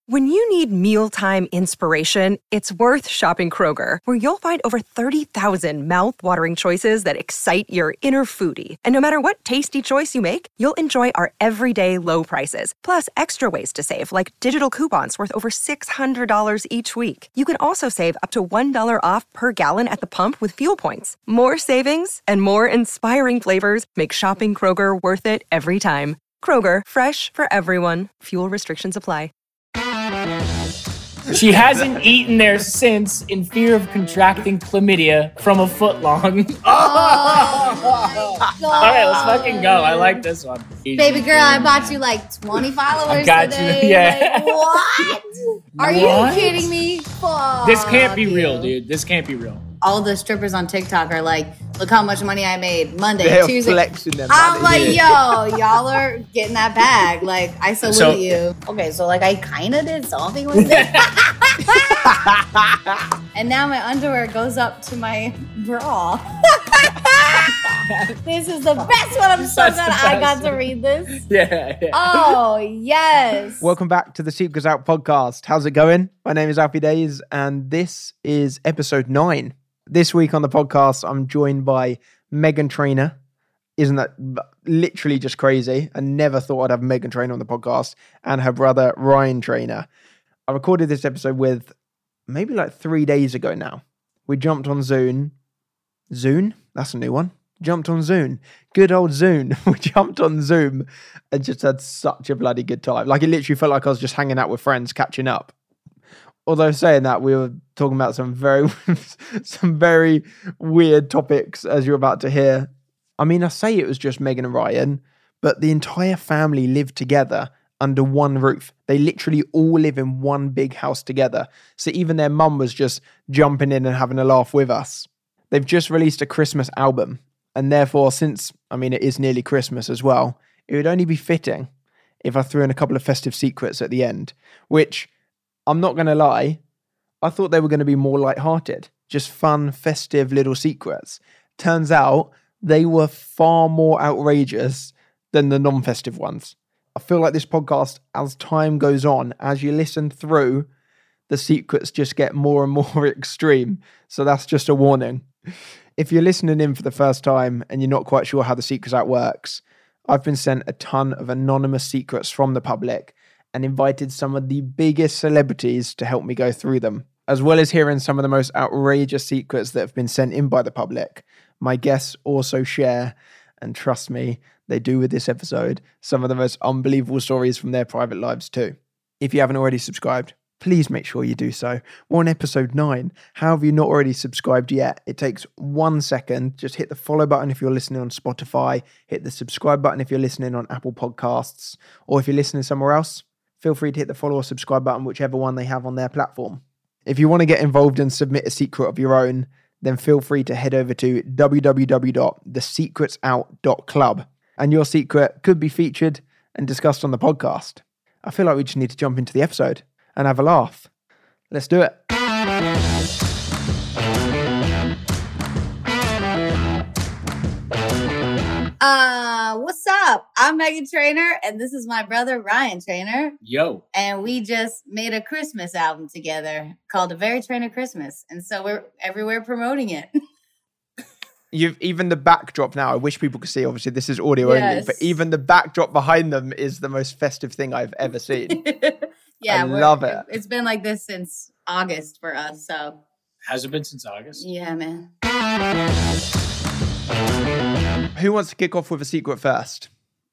When you need mealtime inspiration, it's worth shopping Kroger, where you'll find over 30,000 mouth-watering choices that excite your inner foodie. And no matter what tasty choice you make, you'll enjoy our everyday low prices, plus extra ways to save, like digital coupons worth over $600 each week. You can also save up to $1 off per gallon at the pump with fuel points. More savings and more inspiring flavors make shopping Kroger worth it every time. Kroger, fresh for everyone. Fuel restrictions apply. She hasn't eaten there since in fear of contracting chlamydia from a footlong. Oh, All right, let's fucking go. I like this one. Baby girl, I bought you like 20 followers I got today. you, yeah. Like, what? Are you kidding me? Fuck. This can't be real, dude. This can't be real. All the strippers on TikTok are like, look how much money I made Monday, They're Tuesday. flexing them. I'm like, yo, y'all are getting that bag. Like, I salute you. Okay, so like I kind of did something with it. And now my underwear goes up to my bra. This is the best one. I'm so glad I got to read this. Yeah. Oh, yes. Welcome back to the Secrets Out podcast. How's it going? My name is Alfie Days, and this is episode 9. This week on the podcast, I'm joined by Meghan Trainor. Isn't that literally just crazy? I never thought I'd have Meghan Trainor on the podcast, and her brother, Ryan Trainor. I recorded this episode with maybe like 3 days ago now. We jumped on Zune. Zune? That's a new one. Jumped on Zune. Good old Zune. We jumped on Zoom and just had such a bloody good time. Like, it literally felt like I was just hanging out with friends, catching up. Although saying that, we were talking about some very weird topics, as you're about to hear. I mean, I say it was just Meghan and Ryan, but the entire family lived together under one roof. They literally all live in one big house together. So even their mum was just jumping in and having a laugh with us. They've just released a Christmas album. And therefore, since, I mean, it is nearly Christmas as well, it would only be fitting if I threw in a couple of festive secrets at the end, which, I'm not going to lie, I thought they were going to be more lighthearted, just fun, festive little secrets. Turns out they were far more outrageous than the non-festive ones. I feel like this podcast, as time goes on, as you listen through, the secrets just get more and more extreme. So that's just a warning. If you're listening in for the first time and you're not quite sure how the Secrets Out works, I've been sent a ton of anonymous secrets from the public and invited some of the biggest celebrities to help me go through them, as well as hearing some of the most outrageous secrets that have been sent in by the public. My guests also share, and trust me, they do with this episode, some of the most unbelievable stories from their private lives too. If you haven't already subscribed, please make sure you do so. We're on episode 9. How have you not already subscribed yet? It takes 1 second. Just hit the follow button if you're listening on Spotify. Hit the subscribe button if you're listening on Apple Podcasts. Or if you're listening somewhere else, feel free to hit the follow or subscribe button, whichever one they have on their platform. If you want to get involved and submit a secret of your own, then feel free to head over to www.thesecretsout.club. And your secret could be featured and discussed on the podcast. I feel like we just need to jump into the episode and have a laugh. Let's do it. What's up? I'm Meghan Trainor, and this is my brother, Ryan Trainor. Yo. And we just made a Christmas album together called A Very Trainor Christmas. And so we're everywhere promoting it. You've even the backdrop now. I wish people could see. Obviously, this is audio only, but even the backdrop behind them is the most festive thing I've ever seen. Yeah, I love it. It's been like this since August for us. So has it been since August? Yeah, man. Who wants to kick off with a secret first?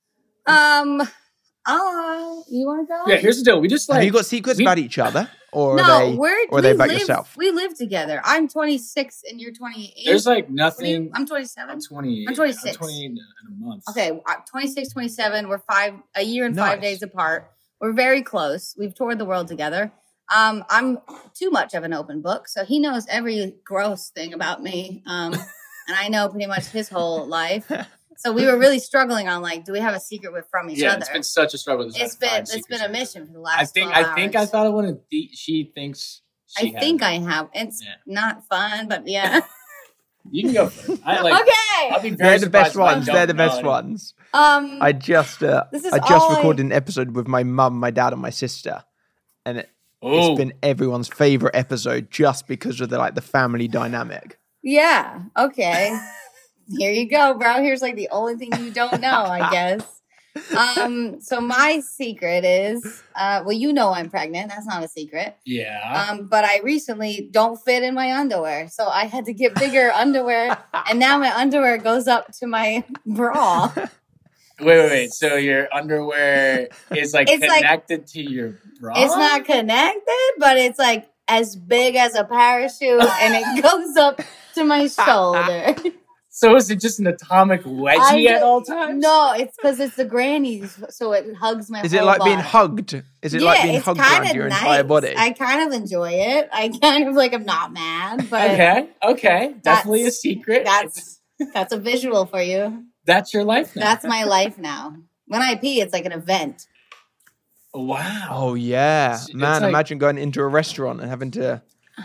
You want to go? Yeah, here's the deal. We just have you got secrets about each other, or are they about yourself? We live together. I'm 26 and you're 28. There's like nothing. I'm 27. I'm 28. I'm 26. I'm 28 in a month. Okay, 26, 27. We're a year and 5 days apart. We're very close. We've toured the world together. I'm too much of an open book, so he knows every gross thing about me. And I know pretty much his whole life. So we were really struggling on like, do we have a secret from each other? Yeah, it's been such a struggle. It's been a mission for the last. I think I thought of one. She thinks. I have. It's not fun, but yeah. You can go first. Okay. I'll be very They're the best ones. They're the best ones. I just recorded an episode with my mum, my dad, and my sister, and it's been everyone's favorite episode just because of the family dynamic. Yeah. Okay. Here you go, bro. Here's the only thing you don't know, I guess. So my secret is, I'm pregnant. That's not a secret. Yeah. But I recently don't fit in my underwear. So I had to get bigger underwear. And now my underwear goes up to my bra. Wait. So your underwear is connected to your bra? It's not connected, but it's as big as a parachute and it goes up to my shoulder. So is it just an atomic wedgie at all times? No, it's because it's the grannies, so it hugs my Is whole it like body. being hugged? Is it like being hugged around your entire body? I kind of enjoy it. I kind of I'm not mad, but okay. Definitely a secret. That's a visual for you. That's your life now. That's my life now. When I pee, it's like an event. Wow. Oh yeah, man! Imagine going into a restaurant and having to.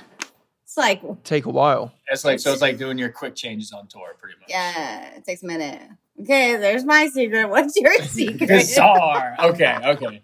Take a while. It's like doing your quick changes on tour, pretty much. Yeah, it takes a minute. Okay, there's my secret. What's your secret? Bizarre. Okay.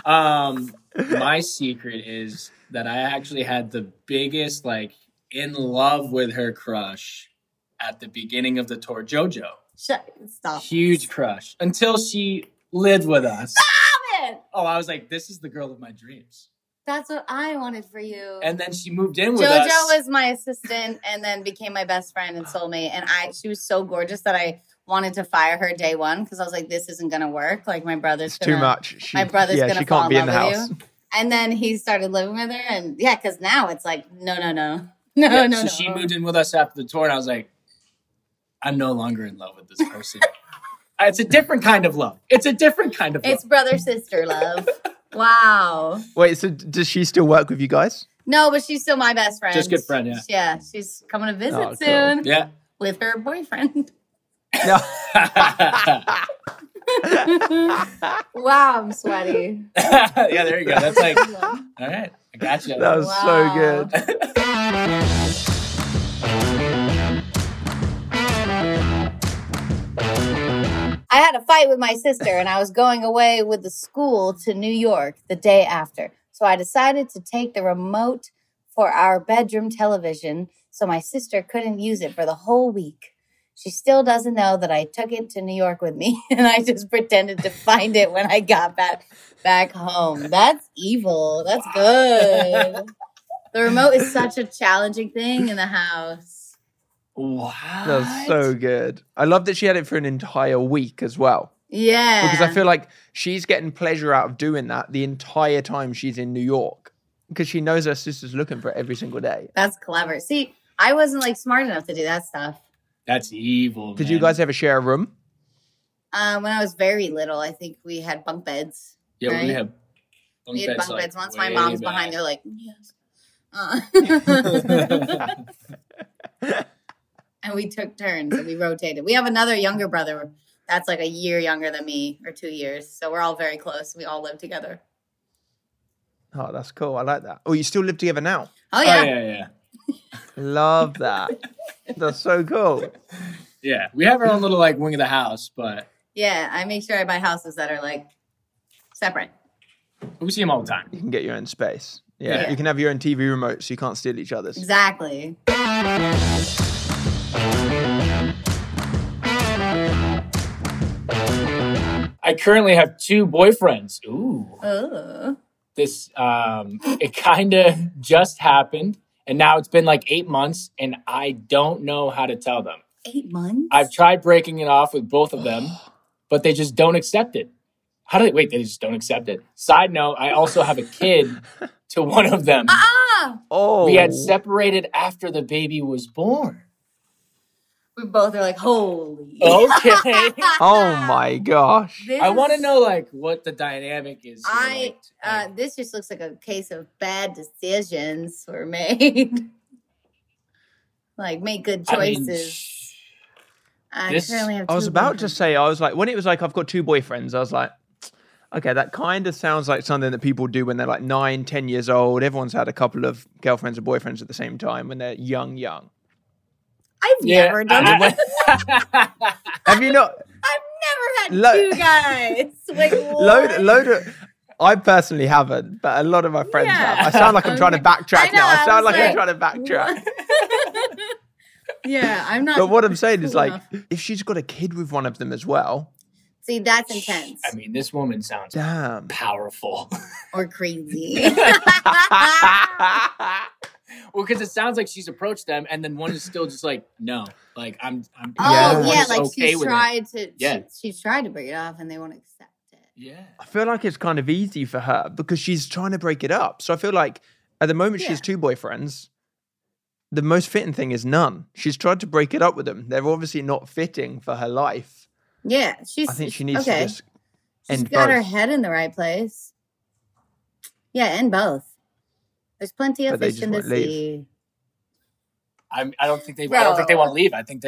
My secret is that I actually had the biggest in love with her crush at the beginning of the tour, JoJo. Stop. Huge crush until she lived with us. Stop it. Oh, I was like, this is the girl of my dreams. That's what I wanted for you. And then she moved in with us. JoJo was my assistant and then became my best friend and soulmate. And she was so gorgeous that I wanted to fire her day one because I was like, this isn't going to work. My brother's too much. My brother's going to fall in love with house. you. And then he started living with her. And because now it's no. So she moved in with us after the tour. And I was like, I'm no longer in love with this person. It's a different kind of love. It's brother-sister love. Wow. Wait, so does she still work with you guys? No, but she's still my best friend. Just good friend, yeah. Yeah, she's coming to visit soon. Yeah. With her boyfriend. No. Wow, I'm sweaty. Yeah, there you go. That's all right, I got you. That was so good. I had a fight with my sister and I was going away with the school to New York the day after. So I decided to take the remote for our bedroom television so my sister couldn't use it for the whole week. She still doesn't know that I took it to New York with me and I just pretended to find it when I got back home. That's evil. That's good. The remote is such a challenging thing in the house. What? That's so good. I love that she had it for an entire week as well. Yeah. Because I feel like she's getting pleasure out of doing that the entire time she's in New York. Because she knows her sister's looking for it every single day. That's clever. See, I wasn't smart enough to do that stuff. That's evil. Did you guys ever share a room? When I was very little, I think we had bunk beds. Yeah, right? we had bunk beds. Once my mom's behind, they're like, yes. And we took turns and we rotated. We have another younger brother that's a year younger than me, or 2 years. So we're all very close. We all live together. Oh, that's cool. I like that. Oh, you still live together now? Oh, yeah. Yeah. Love that. That's so cool. Yeah, we have our own little wing of the house, but yeah, I make sure I buy houses that are separate. We see them all the time. You can get your own space. Yeah, you can have your own TV remote so you can't steal each other's. Exactly. I currently have 2 boyfriends. Ooh. This, it kind of just happened, and now it's been 8 months, and I don't know how to tell them. 8 months? I've tried breaking it off with both of them, but they just don't accept it. They just don't accept it. Side note, I also have a kid to one of them. Oh. We had separated after the baby was born. We both are holy. Okay. Oh my gosh. I want to know what the dynamic is. This just looks like a case of bad decisions were made. Make good choices. I currently have 2 I was about boyfriends. to say, I was when it was I've got 2 boyfriends, I was like, okay, that kind of sounds like something that people do when they're 9, 10 years old. Everyone's had a couple of girlfriends or boyfriends at the same time when they're young. I've never done that. Have you not? I've never had 2 guys. I personally haven't, but a lot of my friends have. I sound like I'm trying to backtrack now. I sound like I'm trying to backtrack. Yeah, I'm not. But what I'm saying cool is, like, enough. if she's got a kid with one of them as well, See, that's intense. I mean, this woman sounds damn. powerful. Or crazy. Well, because it sounds like she's approached them, and then one is still just like, no, like I'm. Oh one yeah, is like okay she's with it. tried to. Yeah. She's tried to break it off, and they won't accept it. Yeah. I feel like it's kind of easy for her because she's trying to break it up. So I feel like at the moment she has 2 boyfriends. The most fitting thing is none. She's tried to break it up with them. They're obviously not fitting for her life. Yeah, she's. I think she needs okay. to just She's end got both. her head in the right place. Yeah, end both. There's plenty of But they fish just in the won't leave. sea. I don't think they want to leave. I think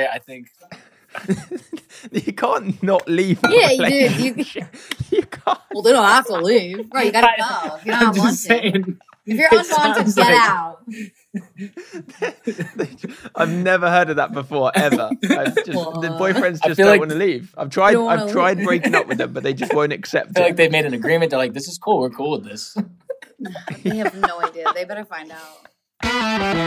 You can't not leave. Yeah, you Like, do. you can't. Well, they don't have to leave. Right, you gotta go. If you're I'm not just wanted. saying. If you're It unwanted, sounds get like- out. I've never heard of that before, ever. The boyfriends I just feel don't like- want to leave. I've tried Don't wanna tried leave. breaking up with them, but they just won't accept I feel like it. they made an agreement. They're like, this is cool. We're cool with this. They have no idea. They better find out.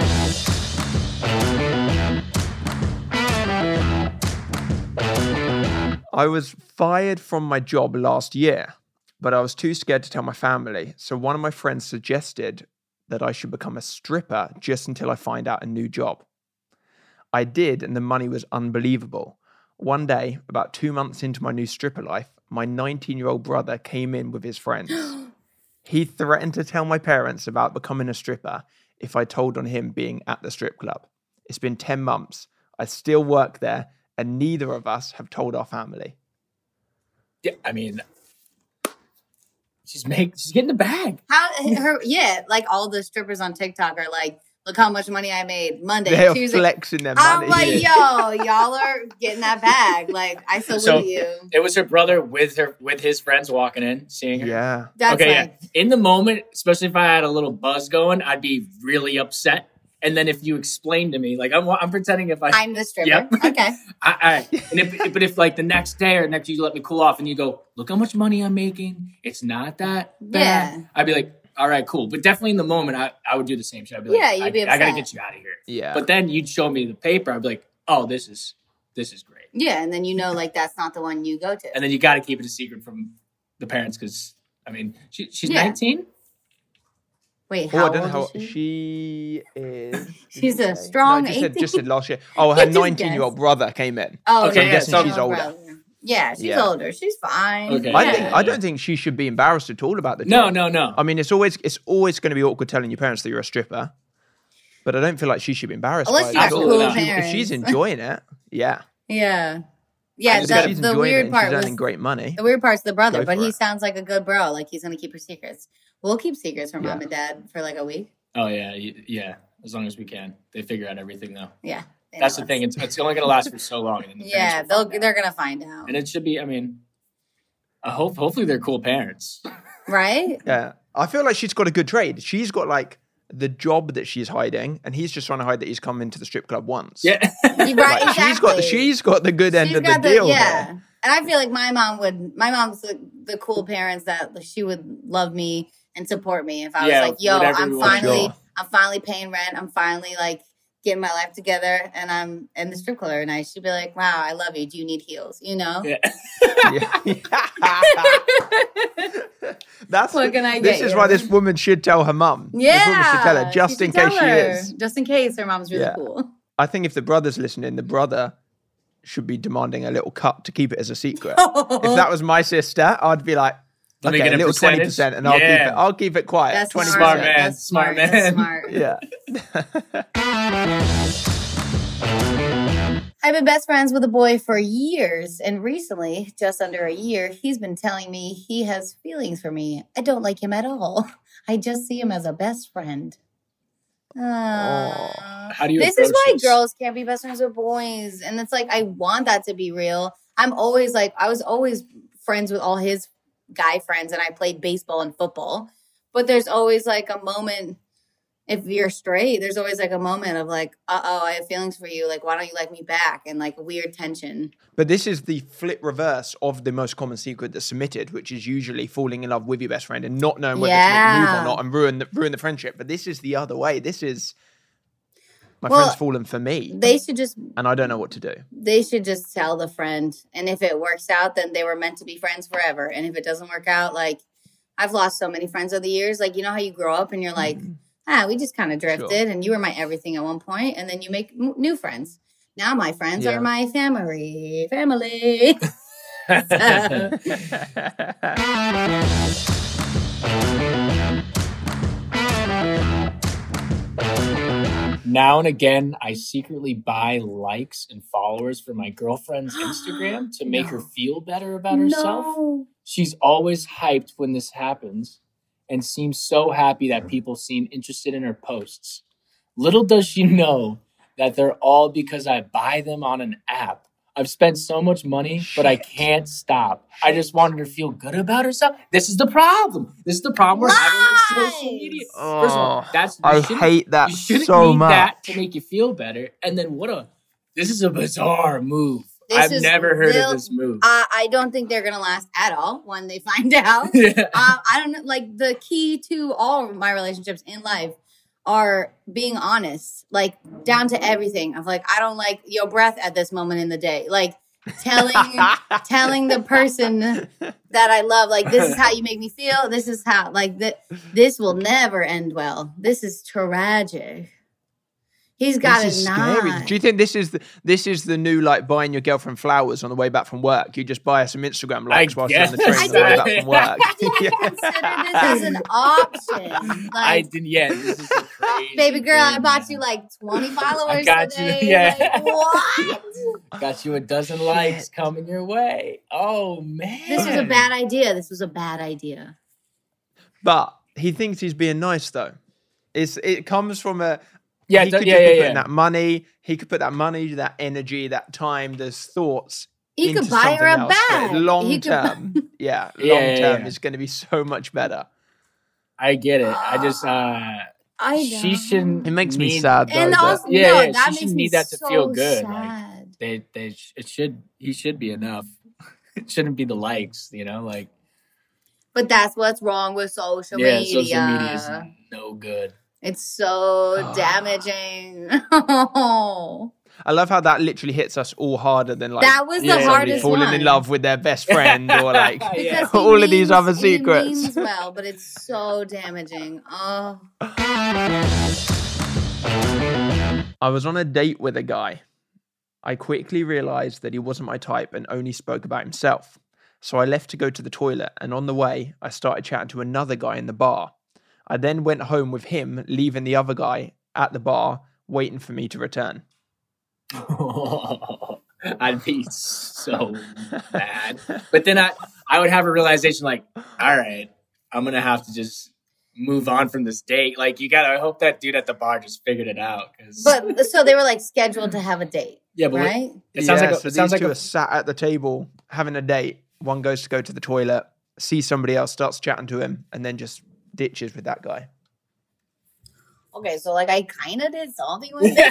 I was fired from my job last year, but I was too scared to tell my family. So one of my friends suggested that I should become a stripper just until I find out a new job. I did, and the money was unbelievable. One day, about 2 months into my new stripper life, my 19-year-old brother came in with his friends. He threatened to tell my parents about becoming a stripper if I told on him being at the strip club. It's been 10 months. I still work there, and neither of us have told our family. Yeah, I mean, she's getting the bag. Like all the strippers on TikTok are like, look how much money I made Monday, They're Tuesday. flexing their money. I'm like, yo, y'all are getting that bag. Like, I salute So you. it was her brother with his friends walking in, seeing her. Yeah. That's Okay, like, yeah. In the moment, especially if I had a little buzz going, I'd be really upset. And then if you explain to me, like I'm pretending if I'm the stripper. Yep. Okay. but if like the next day or next you let me cool off and you go, look how much money I'm making. It's not that bad. Yeah. I'd be like, all right, cool. But definitely in the moment, I would do the same shit. I'd be like, Yeah, you'd be I gotta upset. get you out of here. Yeah. But then you'd show me the paper. I'd be like, oh, this is great. Yeah, and then you know, like, that's not the one you go to. And then you got to keep it a secret from the parents because, I mean, she's Yeah. 19. Wait, Oh, how I don't know old how is she? she is. She's a No, strong just said 18. last year. Oh, her Yeah, just 19-year-old brother came in. Oh, Okay, no, yeah, she's so- she's older. Yeah, she's Yeah. older. She's fine. Okay. Yeah. I don't think she should be embarrassed at all about the No, job. no. I mean, it's always going to be awkward telling your parents that you're a stripper, but I don't feel like she should be embarrassed. Unless by it you have at all. cool If parents. if she's enjoing it, yeah. Yeah. If Yeah, she's the enjoying it weird and part she's was earning great money. the weird part's the brother, Go but for he it. sounds like a good bro. Like he's gonna keep her secrets. We'll keep secrets from mom Yeah. and dad for like a week. Oh, yeah. Yeah. As long as we can. They figure out everything, though. Yeah. they That's know the thing. us. It's only going to last for so long. And then the Yeah, parents will find out. they're gonna find out. And it should be, I mean, hopefully they're cool parents. Right? Yeah, I feel like she's got a good trade. She's got like the job that she's hiding, and he's just trying to hide that he's come into the strip club once. Yeah. Right, Like, exactly. she's got the good end She's of the got deal. yeah. there. And I feel like my mom's the cool parents that she would love me and support me if I was Yeah, like, yo, whatever we want. Sure. I'm finally paying rent. I'm finally like getting my life together and I'm in the strip club every night. She'd be like, wow, I love you. Do you need heels? You know? Yeah. That's What can I this get is you? why this woman should tell her mum. Yeah. This woman should tell her just she in should case tell she her. is. Just in case her mom's really Yeah. cool. I think if the brother's listening, the brother should be demanding a little cut to keep it as a secret. Oh. If that was my sister, I'd be like, Let me okay, get a a little percentage. 20%, and I'll keep it quiet. That's 20%. Smart man. That's Smart That's man. smart. Yeah. I've been best friends with a boy for years, and recently, just under a year, he's been telling me he has feelings for me. I don't like him at all. I just see him as a best friend. How do you This is approach why this? girls can't be best friends with boys. And it's like, I want that to be real. I was always friends with all his guy friends, and I played baseball and football. But there's always like a moment if you're straight, there's always like a moment of like, I have feelings for you. Like, why don't you like me back? And like weird tension. But this is the flip reverse of the most common secret that's submitted, which is usually falling in love with your best friend and not knowing whether to make the move or not and ruin the friendship. But this is the other way. This is my friend's fallen for me. They should just, and I don't know what to do. They should just tell the friend. And if it works out, then they were meant to be friends forever. And if it doesn't work out, like I've lost so many friends over the years. Like, you know how you grow up and you're like, we just kind of drifted and you were my everything at one point, and then you make new friends. Now my friends are my family. Now and again, I secretly buy likes and followers for my girlfriend's Instagram to make her feel better about herself. She's always hyped when this happens and seems so happy that people seem interested in her posts. Little does she know that they're all because I buy them on an app. I've spent so much money, but I can't stop. I just wanted her to feel good about herself. This is the problem. We're having on social media. First of all, I hate that so much. You shouldn't need that to make you feel better. And then this is a bizarre move. I've never heard of this move. I don't think they're going to last at all when they find out. I don't know. Like, the key to all of my relationships in life are being honest, like down to everything. Of like, I don't like your breath at this moment in the day. Like telling the person that I love, like, this is how you make me feel. This is how, like, this will never end well. This is tragic. He's got it not. Do you think this is the new, like, buying your girlfriend flowers on the way back from work? You just buy her some Instagram likes whilst you're on the train on the way back from work. I didn't consider this as an option. Like, I didn't yet. This is a crazy baby girl, thing, I bought you like 20 followers I got today. you. Yeah. Like, what? Got you a dozen likes coming your way. Oh, man. This was a bad idea. But he thinks he's being nice, though. It comes from a... Yeah, he could just be putting that money. He could put that money, that energy, that time, those thoughts. He could buy her a bag. Long term, long term is going to be so much better. I get it. I just, she shouldn't. It makes me sad. And though, also, that she shouldn't need that to feel good. Sad. Like, he should be enough. It shouldn't be the likes, like. But that's what's wrong with social media. Yeah, social media is no good. It's so damaging. I love how that literally hits us all harder than like that was the hardest falling one. in love with their best friend or like all of these other secrets. He means well, but it's so damaging. Oh. I was on a date with a guy. I quickly realized that he wasn't my type and only spoke about himself. So I left to go to the toilet, and on the way, I started chatting to another guy in the bar. I then went home with him, leaving the other guy at the bar, waiting for me to return. I'd be so mad. But then I would have a realization like, all right, I'm going to have to just move on from this date. Like, I hope that dude at the bar just figured it out. But so they were like scheduled to have a date. Yeah, but right? It sounds like these sat at the table having a date. One goes to go to the toilet, sees somebody else, starts chatting to him, and then just ditches with that guy. Okay, so like I kind of did something with it.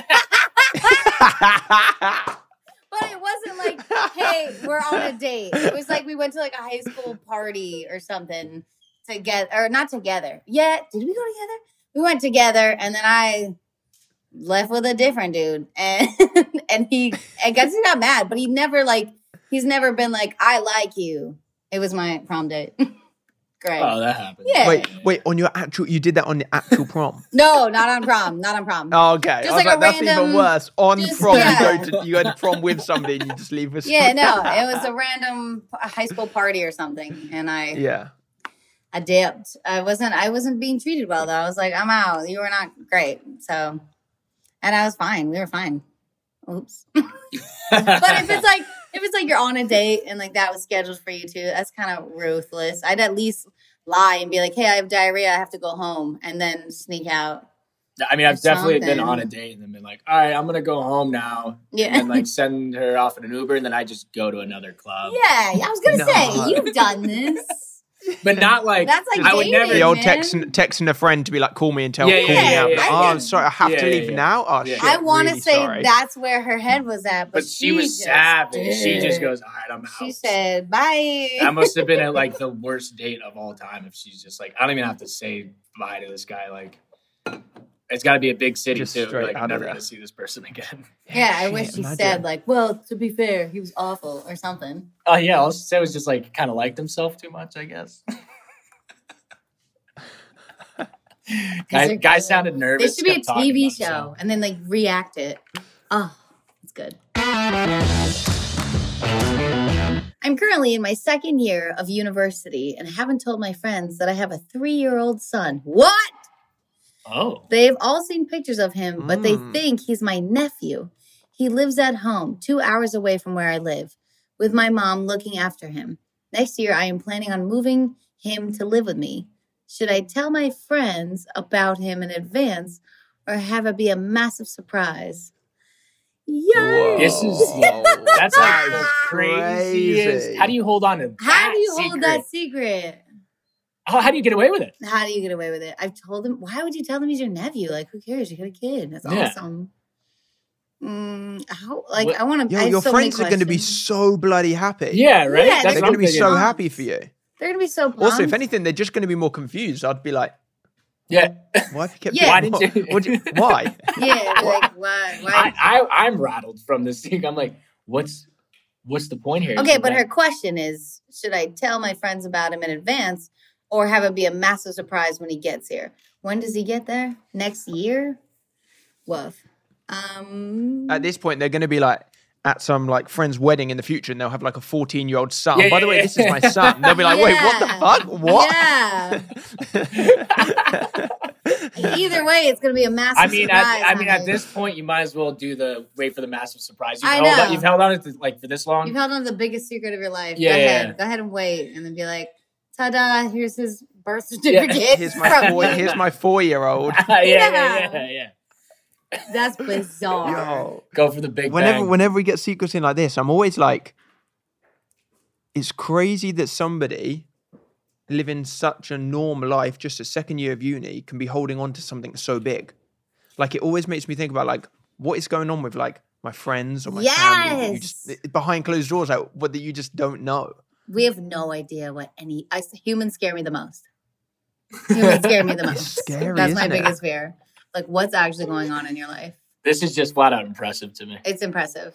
But it wasn't like, hey, we're on a date. It was like we went to like a high school party or something together, or not together. Yeah, did we go together? We went together, and then I left with a different dude, and I guess he got mad, but he's never been like, I like you. It was my prom date. Great. Oh, that happened. Yeah. Wait, you did that on the actual prom? No, not on prom. Oh, okay. Just like that's even worse. On prom, yeah. you go to prom with somebody and you just leave with Yeah, no, it was a random high school party or something, and I dipped. I wasn't being treated well though. I was like, I'm out. You were not great. So, and I was fine. We were fine. Oops. But if it's like you're on a date and like that was scheduled for you too, that's kind of ruthless. I'd at least lie and be like, hey, I have diarrhea, I have to go home, and then sneak out. I mean, I've definitely been on a date and then been like, all right, I'm gonna go home now. Yeah. And like send her off in an Uber, and then I just go to another club. Yeah, I was gonna say, you've done this. but not like That's like I would dating, never. The old man. texting a friend to be like, call me and call Yeah, me yeah, out. yeah, Like, yeah. oh, I'm sorry, I have to leave now. Oh Yeah. shit! I want to really say sorry. that's where her head was at, But she was just savage. She did. just goes, all right, I'm out. She said, bye. That must have been like the worst date of all time if she's just like, I don't even have to say bye to this guy. Like, it's got to be a big city Just too. straight Like, out I'm of never there. going to see this person again. Yeah, I Shit, wish she imagine. said, like, well, to be fair, he was awful or something. Oh, yeah. All she said was just like kind of liked himself too much, I guess. Guy sounded nervous. This should be a kept talking TV about show himself. and then like react it. Oh, it's good. I'm currently in my second year of university and haven't told my friends that I have a 3-year-old son. What? Oh. They've all seen pictures of him, but they Mm. think he's my nephew. He lives at home, 2 hours away from where I live, with my mom looking after him. Next year, I am planning on moving him to live with me. Should I tell my friends about him in advance or have it be a massive surprise? Yay! This is that's like the craziest. crazy. How do you hold on to that How do you hold secret? that secret? How do you get away with it? How do you get away with it? I've told him. Why would you tell him he's your nephew? Like, who cares? You got a kid. That's Yeah. awesome. How? Like, What- I want to. Yo, your friends are going to be so bloody happy. Yeah, right. Yeah, That's they're what going I'm to be thinking. so happy for you. They're going to be so pumped. Also, if anything, they're just going to be more confused. I'd be like, Yeah, why have you kept Yeah. doing Why didn't what? you- Why? Yeah, like, why? I'm rattled from this thing. I'm like, what's the point here? Okay, Is but that- her question is, should I tell my friends about him in advance or have it be a massive surprise when he gets here? When does he get there? Next year? Woof. At this point, they're going to be like at some like friend's wedding in the future, and they'll have like a 14-year-old son. Yeah, By the yeah, way, yeah. this is my son. They'll be like, wait, what the fuck? What? Yeah. Either way, it's going to be a massive I mean, surprise. at honey. this point, you might as well do the wait for the massive surprise. I know. You've held on to like for this long. You've held on to the biggest secret of your life. Yeah, Go yeah, ahead. yeah. Go ahead and wait. And then be like, ta-da, here's his birth certificate. Here's from my 4-year-old. yeah. That's bizarre. Yo. Go for the big bang. Whenever we get secrets in like this, I'm always like, it's crazy that somebody living such a normal life, just a second year of uni, can be holding on to something so big. Like, it always makes me think about like what is going on with like my friends or my family that you just behind closed doors, like what that you just don't know. We have no idea what humans scare me the most. Humans scare me the most. It's scary, That's my isn't it? biggest fear. Like, what's actually going on in your life? This is just flat out impressive to me. It's impressive.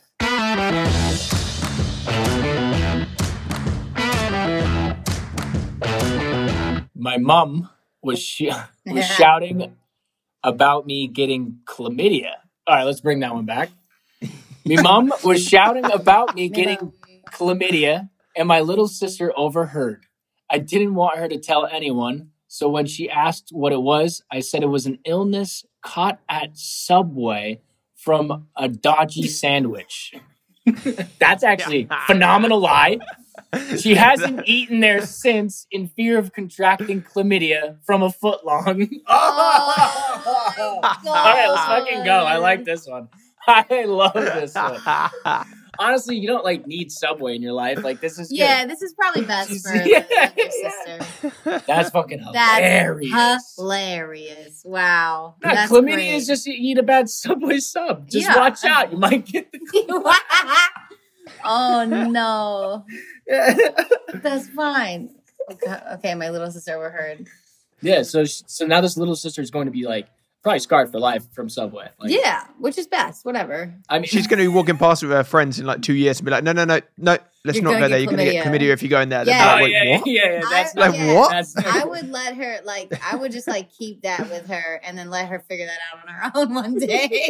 My mom was shouting about me getting chlamydia. All right, let's bring that one back. My mom was shouting about me getting chlamydia, and my little sister overheard. I didn't want her to tell anyone, so when she asked what it was, I said it was an illness caught at Subway from a dodgy sandwich. That's actually a phenomenal lie. She hasn't eaten there since in fear of contracting chlamydia from a footlong. Oh, All right, let's fucking go. I like this one. I love this one. Honestly, you don't like need Subway in your life. Like this is good. Yeah, this is probably best for Yeah. your sister. That's fucking That's hilarious. hilarious. Wow. Nah, That's chlamydia great. is just you eat a bad Subway sub. Just Yeah. watch out. You might get the Oh no. That's fine. Okay, my little sister overheard. Yeah, so now this little sister is going to be like probably scarred for life from Subway. Like, Yeah, which is best. Whatever. I mean, She's going to be walking past with her friends in like 2 years and be like, no, let's You're not gonna go there. get You're going to get chlamydia. chlamydia if you go in there. They'll be Yeah. oh, like, wait, yeah, what? yeah. That's Like, what? That's I would let her I would just like keep that with her and then let her figure that out on her own one day.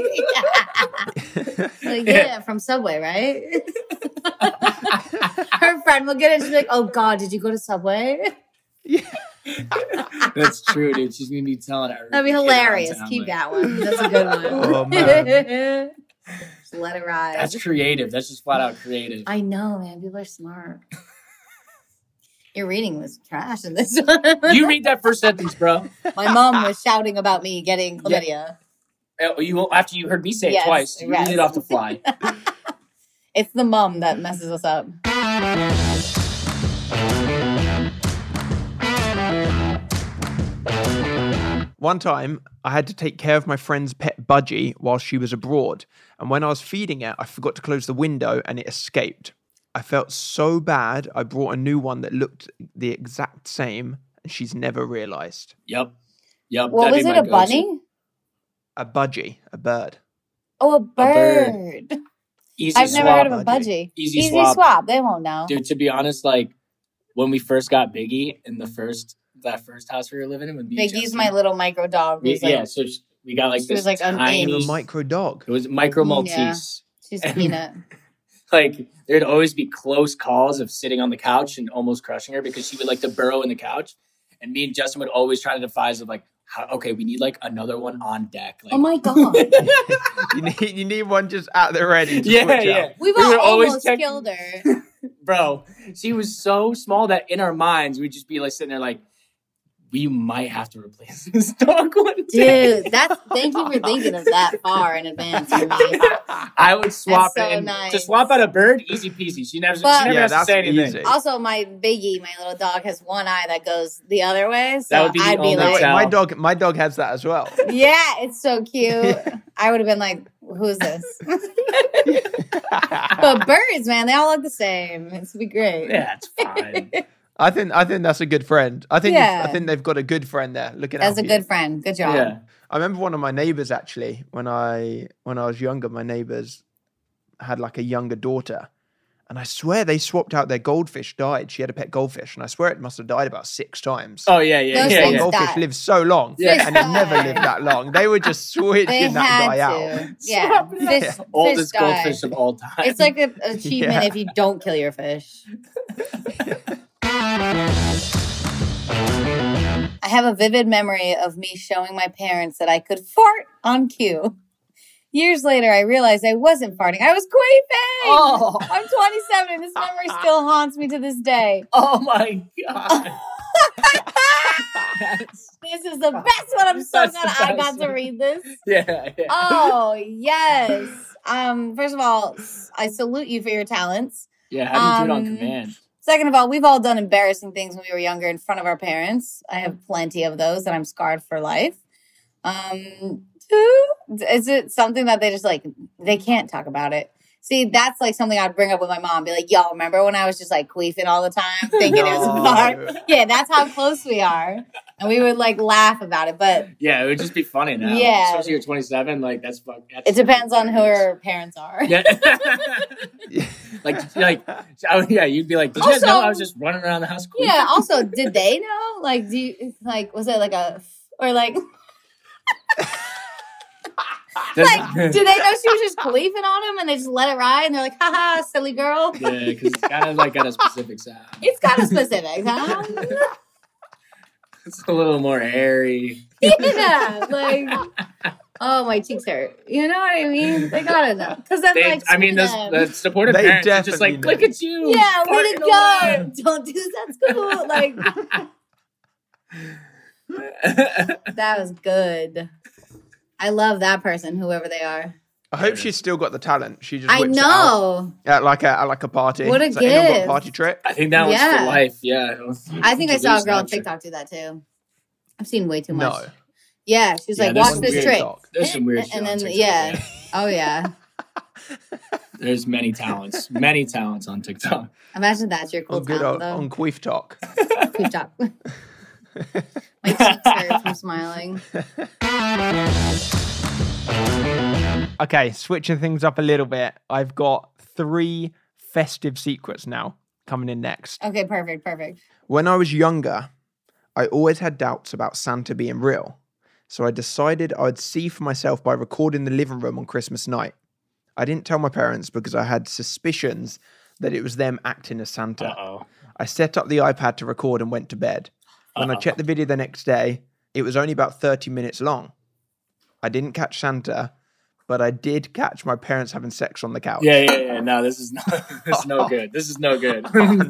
Like, yeah, from Subway, right? Her friend will get it. She'll be like, "Oh God, did you go to Subway?" That's true, dude. She's gonna be telling her. That'd be hilarious. Keep that one. That's a good one. Oh, man. Just let it ride. That's creative. That's just flat out creative. I know, man. People are smart. Your reading was trash in this one. You read that first sentence, bro. My mom was shouting about me getting chlamydia. You won't, after you heard me say it Yes, twice. You yes. read it off the fly. It's the mom that messes us up. One time, I had to take care of my friend's pet budgie while she was abroad. And when I was feeding it, I forgot to close the window and it escaped. I felt so bad, I brought a new one that looked the exact same, and she's never realized. Yep. What was it, a bunny? A budgie, a bird. Oh, a bird. Easy I've swap. never heard of a budgie. Easy swap. They won't know. Dude, to be honest, like when we first got Biggie in that first house we were living in with Biggie's my little micro dog. So we got like this tiny micro dog. It was micro Maltese. Yeah. She's Peanut. Like there'd always be close calls of sitting on the couch and almost crushing her because she would like to burrow in the couch, and me and Justin would always try to devise of like, okay, we need like another one on deck. Like, oh my god, you need one just out there ready. To yeah. We would almost killed her, bro. She was so small that in our minds we'd just be like sitting there like, we might have to replace this dog one day. Dude, thank you for thinking of that far in advance for me. I would swap That's it. so And nice. to swap out a bird, easy peasy. She never has to say anything. Easy. Also, my Biggie, my little dog, has one eye that goes the other way. So That would be the I'd be only like, tell. My dog has that as well. yeah, it's so cute. I would have been like, who's this? But birds, man, they all look the same. It's be great. Yeah, it's fine. I think that's a good friend. I think they've got a good friend there. Looking That's out a for you. good friend. Good job. Yeah. I remember one of my neighbors actually when I was younger. My neighbors had like a younger daughter, and I swear they swapped out their goldfish. Died. She had a pet goldfish, and I swear it must have died about 6 times. Oh yeah. Those Yeah. things Goldfish die. lives so long, Yeah. and it never lived that long. They would just switch They in that had and die to. out. Yeah. Fish Oldest die. goldfish of all time. It's like an achievement Yeah. if you don't kill your fish. I have a vivid memory of me showing my parents that I could fart on cue. Years later, I realized I wasn't farting. I was queefing! Oh. I'm 27 and this memory still haunts me to this day. Oh my god. This is the best one. I'm so That's glad the I got best to one. read this. Yeah. Oh, yes. First of all, I salute you for your talents. Yeah, how do you do it on command? Second of all, we've all done embarrassing things when we were younger in front of our parents. I have plenty of those that I'm scarred for life. Is it something that they just like, they can't talk about it? See, that's like something I'd bring up with my mom. Be like, yo, remember when I was just like queefing all the time thinking it was a fart? Yeah, that's how close we are. And we would like laugh about it. But Yeah, it would just be funny now. Yeah. Especially you're 27, like that's it depends on who her parents are. Yeah. Yeah, you'd be like, did you guys know I was just running around the house queefing? Yeah, also, did they know? Like, was it like or like... Like, do they know she was just queefing on him and they just let it ride and they're like, haha, silly girl? Yeah, because it's kind of like got a specific sound. It's kind of specific, huh? It's a little more airy. Yeah, like, oh, my cheeks hurt. You know what I mean? They gotta know. Because then, the supportive They parents are just definitely like, look at you. yeah, way farting to go. away." Don't do that, school. Like, that was good. I love that person, whoever they are. I hope she's still got the talent. She just I whips it know. out at like a party. What a It's like, anyone got a gift. party trick? I think that was Yeah. for life. Yeah. I think I saw a girl on Snapchat. TikTok do that too. I've seen way too much. No. Yeah, she's Yeah, like, there's watch some this weird trick. talk. There's some weird shit And on then, TikTok, yeah. Oh, yeah. There's many talents on TikTok. Imagine that's your cool On good talent, on though. Queef Talk. Good job. My cheeks hurt from smiling. Okay, switching things up a little bit. I've got 3 festive secrets now coming in next. Okay, perfect. When I was younger, I always had doubts about Santa being real. So I decided I'd see for myself by recording the living room on Christmas night. I didn't tell my parents because I had suspicions that it was them acting as Santa. Uh-oh. I set up the iPad to record and went to bed. When I checked the video the next day, it was only about 30 minutes long. I didn't catch Santa, but I did catch my parents having sex on the couch. Yeah. No, this is no good. This is no good.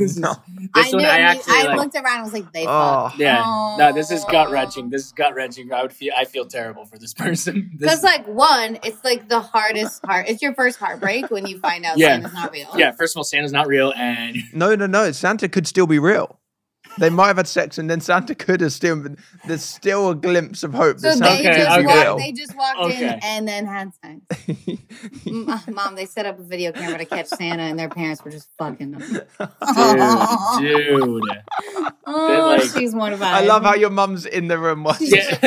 I looked around and was like, they fucked. Yeah. Oh. No, this is gut wrenching. I feel terrible for this person. Because, like, one, it's like the hardest part. It's your first heartbreak when you find out Yeah. Santa's not real. Yeah, first of all, Santa's not real, and No. Santa could still be real. They might have had sex, and then Santa could have still. There's still a glimpse of hope. So that they just walked in and then had sex. Mom, they set up a video camera to catch Santa, and their parents were just fucking them. Dude. Oh, she's mortified. I love how your mum's in the room watching.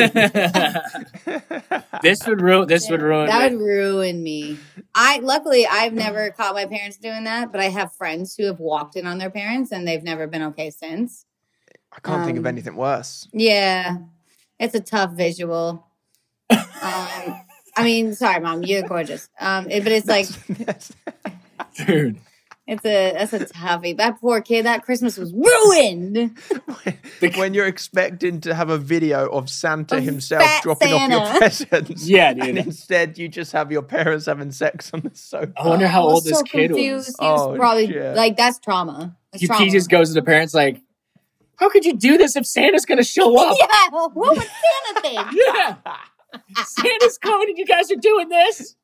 This would ruin. That would ruin me. Luckily I've never caught my parents doing that, but I have friends who have walked in on their parents, and they've never been okay since. I can't think of anything worse. Yeah, it's a tough visual. I mean, sorry, Mom, you're gorgeous. But it's like, dude, that's a toughie. That poor kid. That Christmas was ruined. When you're expecting to have a video of Santa himself dropping off your presents, yeah, dude, and instead you just have your parents having sex on the sofa. I wonder how old this kid was. He was probably like, that's trauma. He just goes to the parents like, how could you do this if Santa's going to show up? Yeah, what would Santa think? Yeah. Santa's coming and you guys are doing this?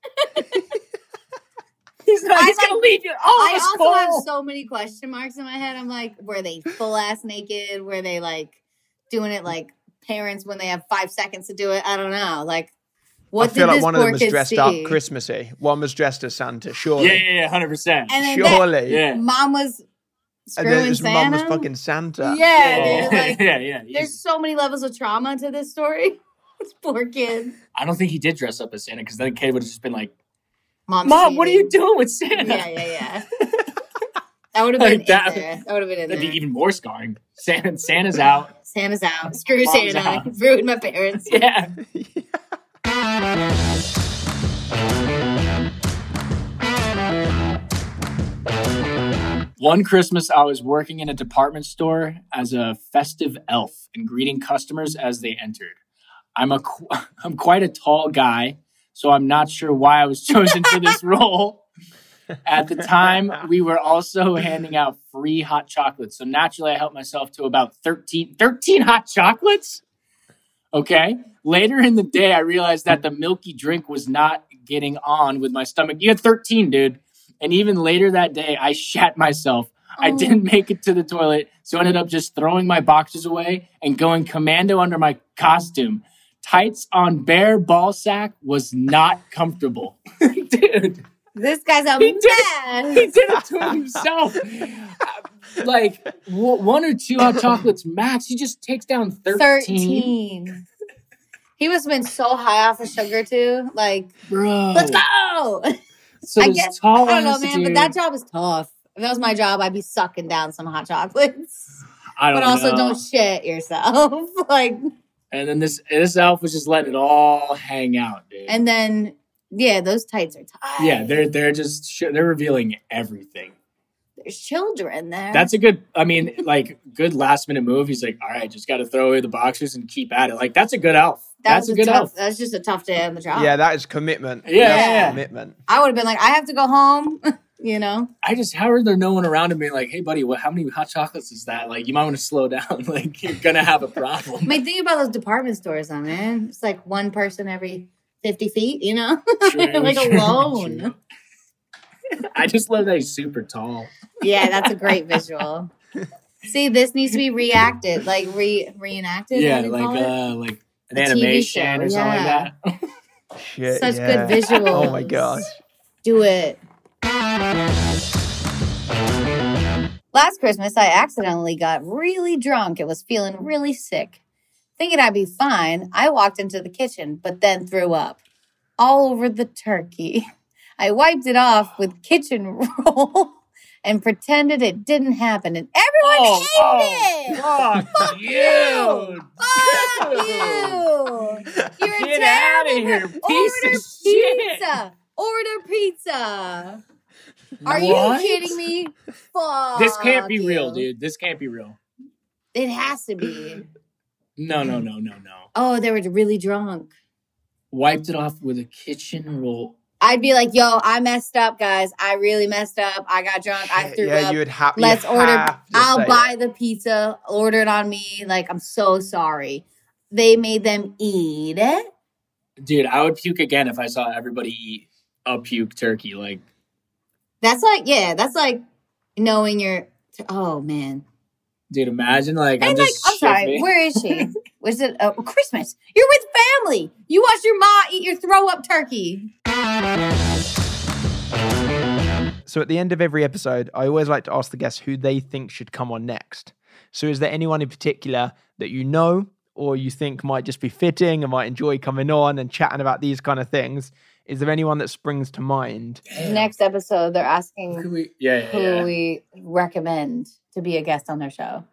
He's going to leave you. I also have so many question marks in my head. I'm like, were they full ass naked? Were they like doing it like parents when they have 5 seconds to do it? I don't know. Like, what I feel did like this one of them poor was kid dressed see? up Christmassy. One was dressed as Santa, surely. Yeah, 100%. And then surely. Mom was And then screwing his Santa. mum was fucking Santa. Yeah, dude, like, yeah. There's so many levels of trauma to this story. This poor kid. I don't think he did dress up as Santa, because then the kid would have just been like, Mom, what are you doing with Santa? Yeah. That would have been that. That would have been in That'd there. be even more scarring. Santa's out. Santa's out. Screw Mom's Santa. out. Ruined my parents. Yeah. One Christmas, I was working in a department store as a festive elf and greeting customers as they entered. I'm quite a tall guy, so I'm not sure why I was chosen for this role. At the time, we were also handing out free hot chocolates, so naturally I helped myself to about 13 hot chocolates. Okay. Later in the day, I realized that the milky drink was not getting on with my stomach. You had 13, dude. And even later that day, I shat myself. I didn't make it to the toilet, so I ended up just throwing my boxers away and going commando under my costume. Tights on bare ball sack was not comfortable. Dude. This guy's a mess. He did it to himself. Like, 1 or 2 hot chocolates max. He just takes down 13. He must have been so high off of sugar, too. Like, bro, let's go. So I guess, I don't know, man, but that job is tough. If that was my job, I'd be sucking down some hot chocolates. But also, don't shit yourself. Like, and then this elf was just letting it all hang out, dude. And then, yeah, those tights are tight. Yeah, they're revealing everything. There's children there. That's a good, good last minute move. He's like, all right, just got to throw away the boxers and keep at it. Like, that's a good elf. That's a good elf. That's just a tough day on the job. Yeah, that is commitment. Yeah. Commitment. I would have been like, I have to go home, you know? How are there no one around and being like, hey, buddy, how many hot chocolates is that? Like, you might want to slow down. Like, you're going to have a problem. I mean, think about those department stores, though, man. It's like one person every 50 feet, you know? Like alone. True. I just love that he's super tall. Yeah, that's a great visual. See, this needs to be reenacted. Like, reenacted? Yeah, like an animation or something like that. Shit, Such good visuals. Oh my gosh. Do it. Last Christmas, I accidentally got really drunk and was feeling really sick. Thinking I'd be fine, I walked into the kitchen, but then threw up all over the turkey. I wiped it off with kitchen roll and pretended it didn't happen, and everyone ate it. Fuck you! Fuck you! You're Get out of here, piece of shit! Order pizza! Are What? you kidding me? Fuck. This can't be you. real, dude. This can't be real. It has to be. No. Oh, they were really drunk. Wiped it off with a kitchen roll. I'd be like, yo, I messed up, guys. I really messed up. I got drunk. I threw up. You would have. Let's order. I'll buy it. the pizza. Order it on me. Like, I'm so sorry. They made them eat it. Dude, I would puke again if I saw everybody eat a puke turkey. Like, that's like knowing you're. Oh man, Dude, imagine like I'm sorry, where is she? Was it Christmas? You're with family. You watched your ma eat your throw up turkey. So at the end of every episode, I always like to ask the guests who they think should come on next. So is there anyone in particular that you know or you think might just be fitting and might enjoy coming on and chatting about these kind of things? Is there anyone that springs to mind? Next episode, they're asking who we recommend to be a guest on their show.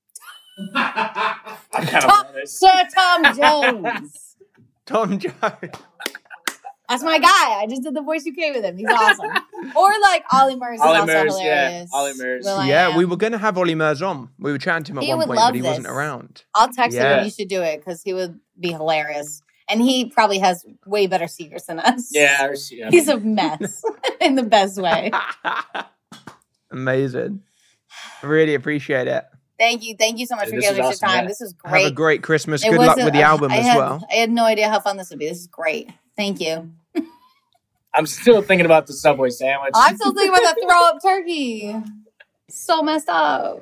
Sir Tom Jones. Tom Jones. That's my guy. I just did the Voice UK with him. He's awesome. Or like Ollie Murs is also hilarious. Yeah, Ollie Murs. Yeah, we were going to have Ollie Murs on. We were chatting to him at one point, but he wasn't around. I'll text him and you should do it because he would be hilarious. And he probably has way better secrets than us. Yeah. He's a mess in the best way. Amazing. Really appreciate it. Thank you so much for giving us your time. This was great. Have a great Christmas. Good luck with the album as well. I had no idea how fun this would be. This is great. Thank you. I'm still thinking about the Subway sandwich. I'm still thinking about that throw up turkey. So messed up.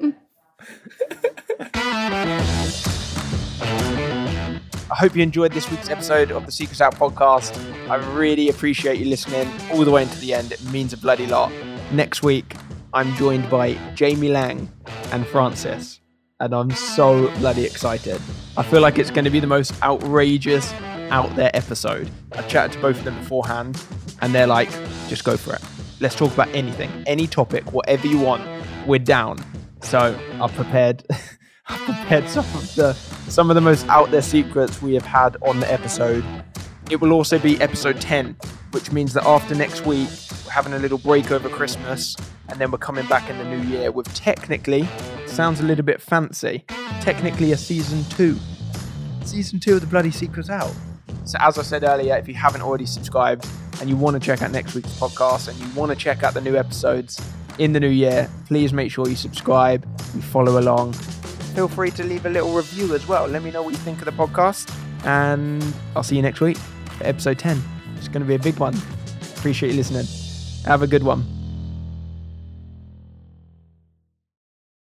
I hope you enjoyed this week's episode of the Secrets Out podcast. I really appreciate you listening all the way into the end. It means a bloody lot. Next week, I'm joined by Jamie Lang and Francis, and I'm so bloody excited. I feel like it's going to be the most outrageous out there episode. I chatted to both of them beforehand, and they're like, just go for it. Let's talk about anything, any topic, whatever you want. We're down. So I've prepared some of the most out there secrets we have had on the episode. It will also be episode 10, which means that after next week, we're having a little break over Christmas, and then we're coming back in the new year with technically, sounds a little bit fancy, technically a season 2. Season 2 of the bloody Secrets Out. So as I said earlier, if you haven't already subscribed and you want to check out next week's podcast and you want to check out the new episodes in the new year, please make sure you subscribe, you follow along. Feel free to leave a little review as well. Let me know what you think of the podcast, and I'll see you next week for episode 10. It's going to be a big one. Appreciate you listening. Have a good one.